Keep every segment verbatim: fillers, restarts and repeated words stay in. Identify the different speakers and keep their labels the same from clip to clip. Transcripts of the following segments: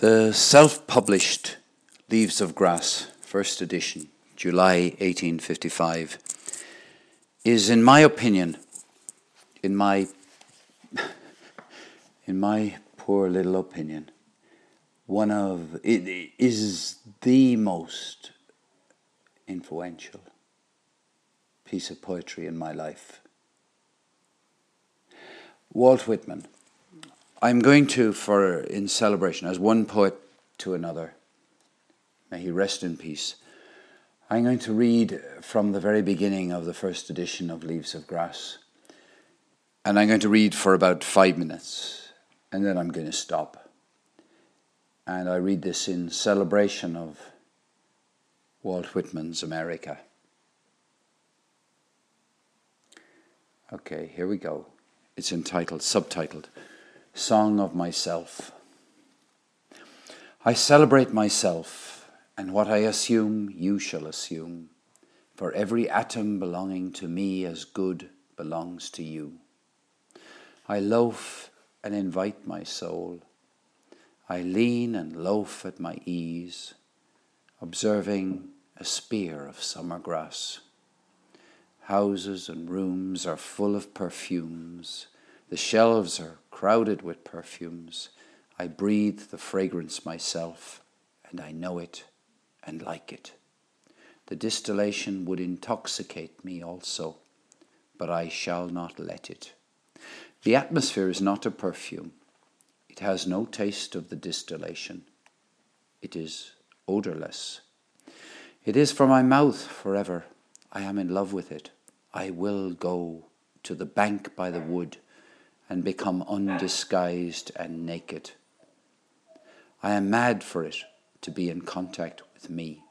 Speaker 1: The self-published Leaves of Grass, first edition, July eighteen fifty-five, is, in my opinion, in my in my poor little opinion, one of it is the most influential piece of poetry in my life. Walt Whitman. I'm going to, for in celebration, as one poet to another, may he rest in peace, I'm going to read from the very beginning of the first edition of Leaves of Grass. And I'm going to read for about five minutes, and then I'm going to stop. And I read this in celebration of Walt Whitman's America. Okay, here we go. It's entitled, subtitled, Song of Myself. I celebrate myself, and what I assume you shall assume, for every atom belonging to me as good belongs to you. I loaf and invite my soul. I lean and loaf at my ease, observing a spear of summer grass. Houses and rooms are full of perfumes. The shelves are crowded with perfumes. I breathe the fragrance myself, and I know it and like it. The distillation would intoxicate me also, but I shall not let it. The atmosphere is not a perfume. It has no taste of the distillation. It is odorless. It is for my mouth forever. I am in love with it. I will go to the bank by the wood and become undisguised and naked. I am mad for it to be in contact with me.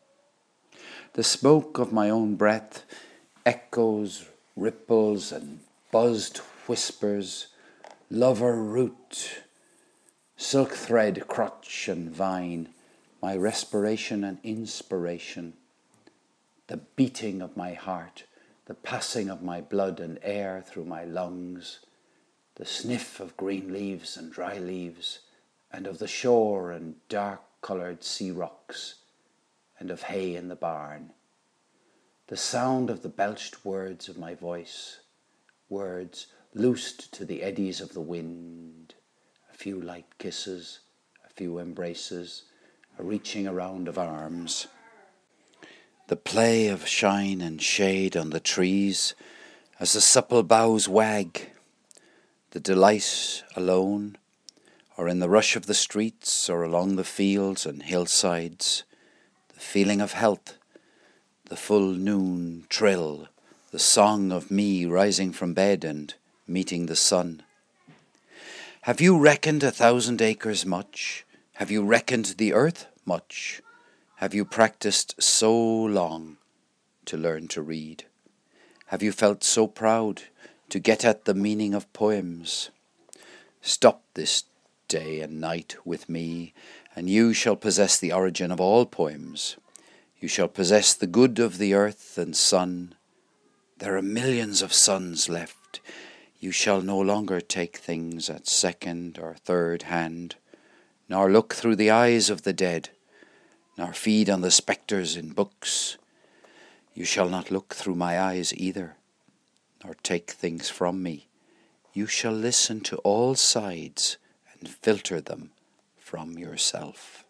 Speaker 1: The smoke of my own breath echoes, ripples, and buzzed whispers, lover root, silk thread, crotch, and vine, my respiration and inspiration, the beating of my heart, the passing of my blood and air through my lungs, the sniff of green leaves and dry leaves, and of the shore and dark-coloured sea rocks, and of hay in the barn. The sound of the belched words of my voice, words loosed to the eddies of the wind, a few light kisses, a few embraces, a reaching around of arms. The play of shine and shade on the trees as the supple boughs wag, the delight alone, or in the rush of the streets, or along the fields and hillsides, the feeling of health, the full noon trill, the song of me rising from bed and meeting the sun. Have you reckoned a thousand acres much? Have you reckoned the earth much? Have you practiced so long to learn to read? Have you felt so proud to get at the meaning of poems? Stop this day and night with me, and you shall possess the origin of all poems. You shall possess the good of the earth and sun. There are millions of suns left. You shall no longer take things at second or third hand, nor look through the eyes of the dead, nor feed on the spectres in books. You shall not look through my eyes either, nor take things from me. You shall listen to all sides and filter them from yourself.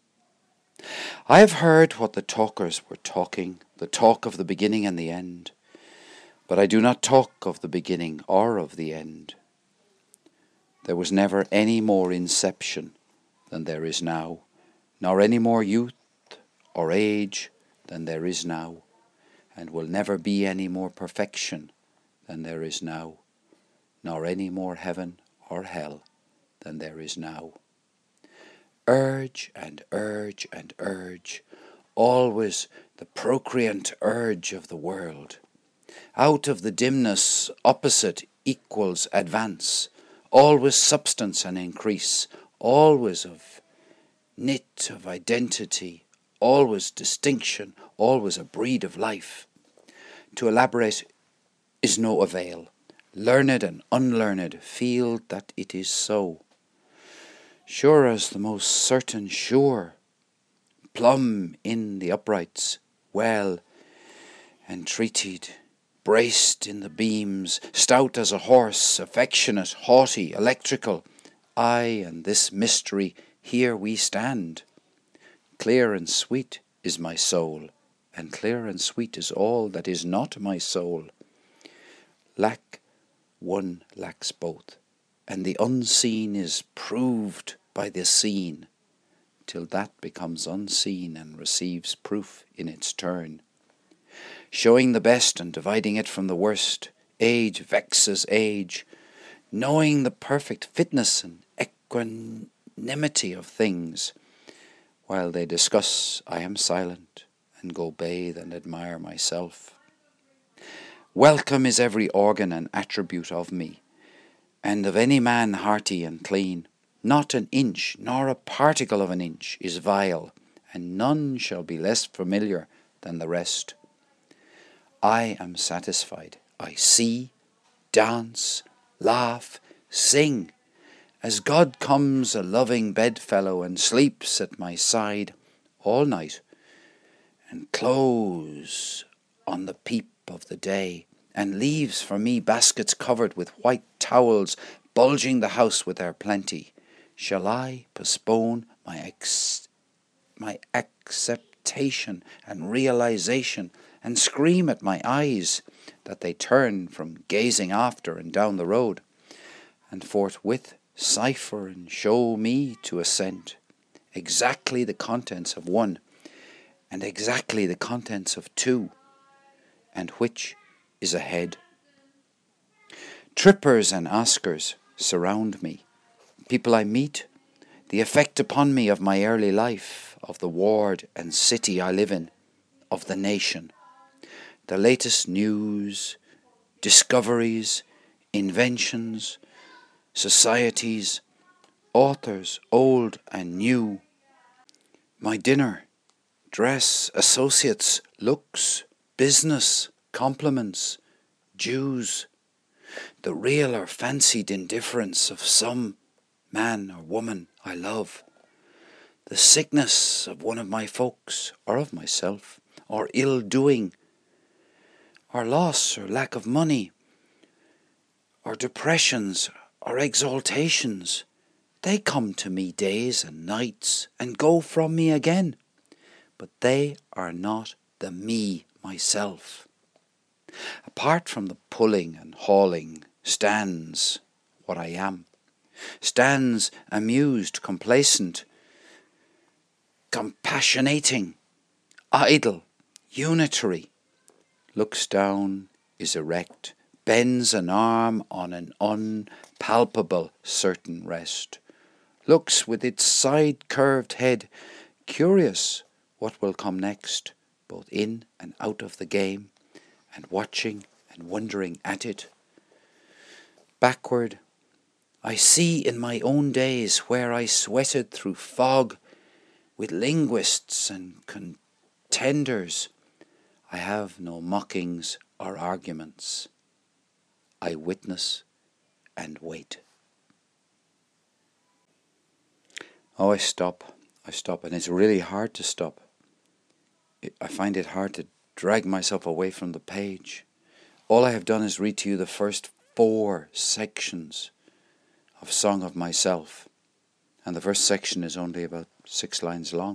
Speaker 1: I have heard what the talkers were talking, the talk of the beginning and the end, but I do not talk of the beginning or of the end. There was never any more inception than there is now, nor any more youth or age than there is now, and will never be any more perfection than there is now, nor any more heaven or hell than there is now. Urge and urge and urge, always the procreant urge of the world. Out of the dimness, opposite equals advance, always substance and increase, always of knit of identity, always distinction, always a breed of life. To elaborate is no avail. Learned and unlearned feel that it is so. sure as the most certain sure, plumb in the uprights, well entreated, braced in the beams, stout as a horse, affectionate, haughty, electrical. I and this mystery, here we stand. Clear and sweet is my soul, and clear and sweet is all that is not my soul. Lack one lacks both, and the unseen is proved by the seen, till that becomes unseen and receives proof in its turn. Showing the best and dividing it from the worst, age vexes age, knowing the perfect fitness and equanimity of things. While they discuss, I am silent, and go bathe and admire myself. Welcome is every organ and attribute of me, and of any man hearty and clean. Not an inch, nor a particle of an inch, is vile, and none shall be less familiar than the rest. I am satisfied. I see, dance, laugh, sing, as God comes a loving bedfellow and sleeps at my side all night, and close on the peep of the day, and leaves for me baskets covered with white towels, bulging the house with their plenty. Shall I postpone my ex- my acceptation and realization, and scream at my eyes that they turn from gazing after and down the road, and forthwith cipher and show me to assent exactly the contents of one, and exactly the contents of two, and which is ahead? Trippers and askers surround me, people I meet, the effect upon me of my early life, of the ward and city I live in, of the nation. The latest news, discoveries, inventions, societies, authors old and new. My dinner, dress, associates, looks, business, compliments, dues, the real or fancied indifference of some man or woman I love, the sickness of one of my folks, or of myself, or ill-doing, or loss or lack of money, or depressions or exaltations, they come to me days and nights and go from me again, but they are not the me myself. Apart from the pulling and hauling stands what I am, stands amused, complacent, compassionating, idle, unitary, looks down, is erect, bends an arm on an unpalpable certain rest, looks with its side-curved head, curious what will come next, both in and out of the game, and watching and wondering at it. Backward, I see in my own days where I sweated through fog with linguists and contenders. I have no mockings or arguments. I witness and wait. Oh, I stop. I stop, and it's really hard to stop. I find it hard to drag myself away from the page. All I have done is read to you the first four sections of Song of Myself, and the first section is only about six lines long.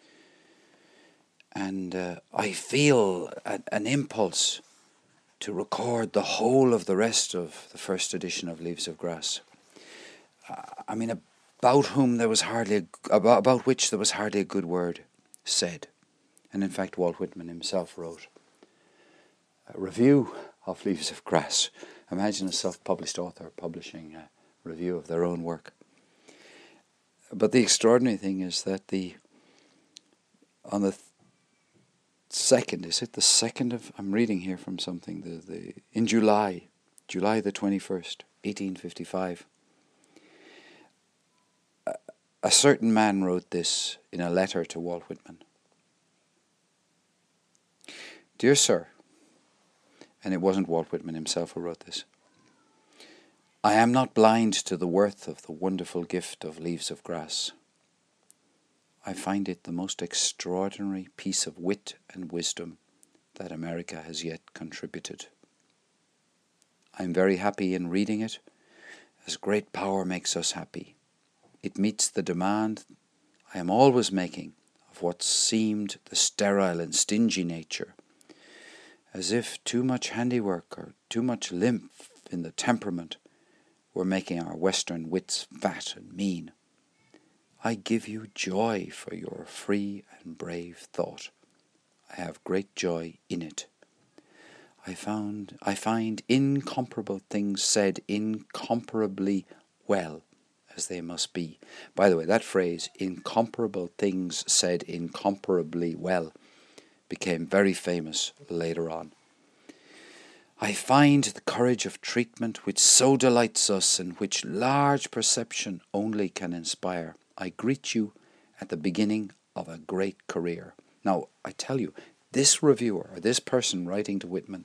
Speaker 1: And uh, I feel a, an impulse to record the whole of the rest of the first edition of Leaves of Grass. Uh, I mean, about whom there was hardly a, about, about which there was hardly a good word said. And in fact, Walt Whitman himself wrote a review of Leaves of Grass. Imagine a self-published author publishing a review of their own work. But the extraordinary thing is that the on the th- second, is it the second of, I'm reading here from something, the, the in July, July the twenty-first, eighteen fifty-five, a, a certain man wrote this in a letter to Walt Whitman. Dear Sir, and it wasn't Walt Whitman himself who wrote this, I am not blind to the worth of the wonderful gift of Leaves of Grass. I find it the most extraordinary piece of wit and wisdom that America has yet contributed. I am very happy in reading it, as great power makes us happy. It meets the demand I am always making of what seemed the sterile and stingy nature, as if too much handiwork or too much lymph in the temperament were making our Western wits fat and mean. I give you joy for your free and brave thought. I have great joy in it. I found I find incomparable things said incomparably well, as they must be. By the way, that phrase, incomparable things said incomparably well, became very famous later on. I find the courage of treatment which so delights us and which large perception only can inspire. I greet you at the beginning of a great career. Now, I tell you, this reviewer, or this person writing to Whitman,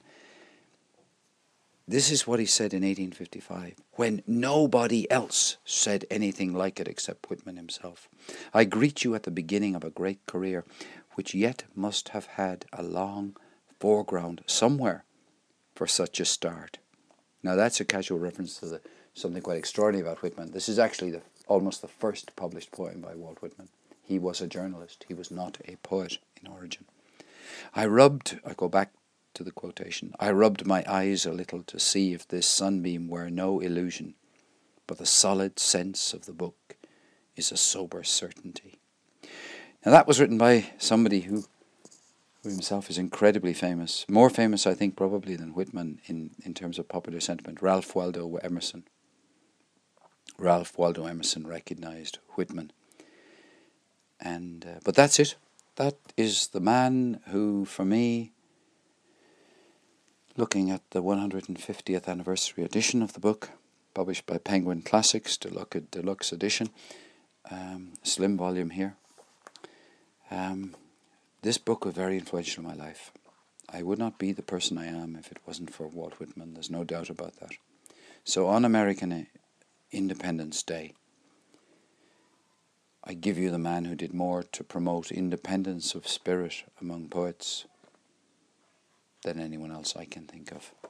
Speaker 1: this is what he said in eighteen fifty-five, when nobody else said anything like it except Whitman himself. I greet you at the beginning of a great career, which yet must have had a long foreground somewhere for such a start. Now that's a casual reference to the, something quite extraordinary about Whitman. This is actually the, almost the first published poem by Walt Whitman. He was a journalist. He was not a poet in origin. I rubbed, I go back to the quotation, I rubbed my eyes a little to see if this sunbeam were no illusion, but the solid sense of the book is a sober certainty. Now that was written by somebody who who himself is incredibly famous, more famous I think probably than Whitman in, in terms of popular sentiment, Ralph Waldo Emerson. Ralph Waldo Emerson recognized Whitman. And uh, but that's it. That is the man who, for me, looking at the one hundred fiftieth anniversary edition of the book, published by Penguin Classics, deluxe, deluxe edition, um, slim volume here. Um, this book was very influential in my life. I would not be the person I am if it wasn't for Walt Whitman. There's no doubt about that. So on American Independence Day, I give you the man who did more to promote independence of spirit among poets than anyone else I can think of.